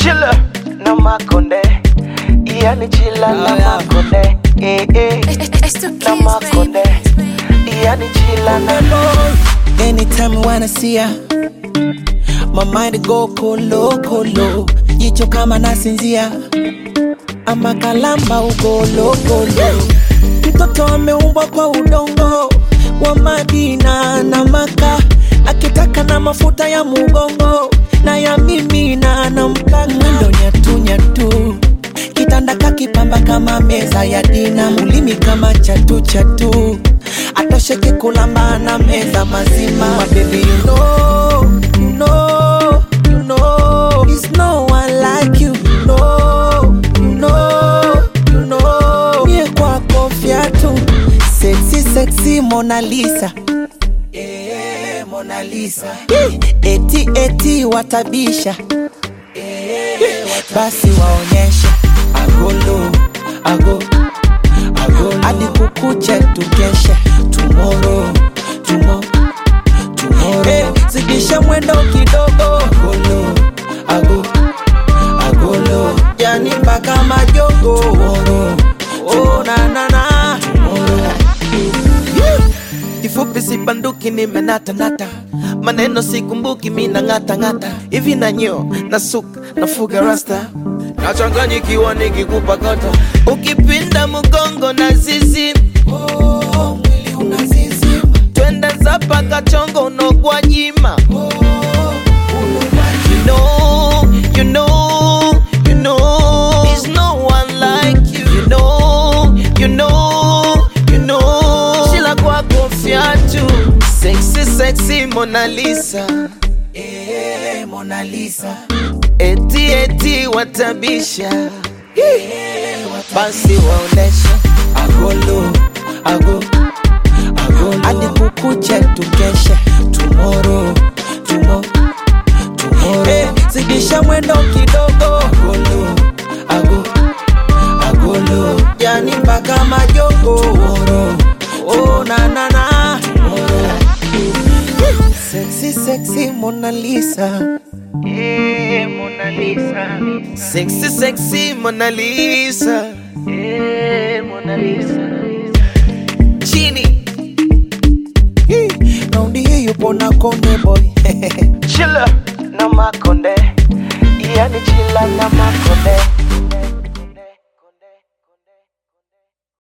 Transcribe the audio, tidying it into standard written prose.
Chilla na makonde, yani chilla na makonde, na makonde, yani chilla na makonde. Anytime when I see ya, my mind go kolo kolo. Jicho kama nasinzia, ama kalamba ugolo golo. Mtoto ameumbwa kwa udongo wa Madina na Maka, akitaka na mafuta ya mugongo na ya mimi na mpaka. Mwendo nyatu nyatu, kitanda kakipamba kama meza ya dina. Ulimi kama chatu chatu, atosheke kulamba na meza mazima. My baby, you know, you know, you know, there's no one like you. You know, you know, you know, mie kwako fiatu. Sexy, sexy Mona Lisa, yeah, Mona Lisa. Eti, eti watabisha, basi waonyeshe. Agolo, ago, agolo. Hadi kukuche tukeshe. Tomorrow, tomorrow, tomorrow. Hey, zidisha mwendo kidogo. Agolo, ago, agolo. Yani mpaka majogo. Tomorrow, oh na na na. Tomorrow. Kifupi sibanduki nimenata nata, maneno sikumbuki mina ngata ngata. Hivi na nyo, na suka, na fuga rasta, nachanganyikiwa nikikupa kata. Ukipinda mugongo na zizi, oh, mwili unazizi. Twende zapa kachongo unogwa jima. You know, you know, you know, there's no one like you. You know, you know, you know, shila kwa fiatu. Sexy, sexy Mona Lisa, eh, Mona Lisa. Eti, eti watabisha, basi waonesha. Agolo, ago, agolo. Hadi kukuche tukeshe. Tomorrow, tomorrow, tomorrow. Hey, zidisha mwendo kidogo. Agolo, ago, agolo. Yani mpaka majogo. Tomorrow, oh na na na. Tomorrow. Sexy, sexy Mona Lisa, Yeah, Mona Lisa. sexy, sexy Mona Lisa, Yeah, Mona Lisa. chini. Naundi hii yupo na Konde Boy.